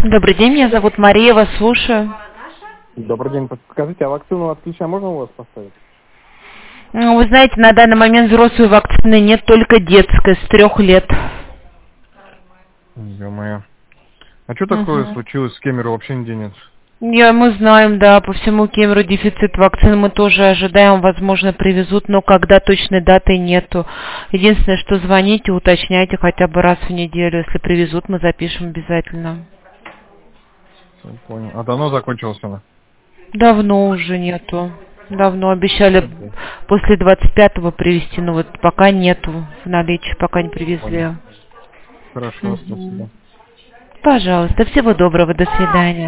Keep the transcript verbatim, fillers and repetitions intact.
Добрый день, меня зовут Мария, вас слушаю. Добрый день. Подскажите, а вакцину от клеща можно у вас поставить? Ну, Вы знаете, на данный момент взрослой вакцины нет, только детская, с трех лет. Ё-моё. А что такое Угу. случилось с Кемеру? Вообще нигде нет. Я, мы знаем, да, по всему Кемеру дефицит вакцин, мы тоже ожидаем, возможно, привезут, но когда точной даты нету. Единственное, что звоните, уточняйте хотя бы раз в неделю, если привезут, мы запишем обязательно. Я понял. А давно закончилась она? Давно уже нету. Давно обещали Окей. после двадцать пятого привезти, но вот пока нету в наличии, пока не Понял. привезли. Хорошо, Мгм. спасибо. Пожалуйста, всего доброго, до свидания.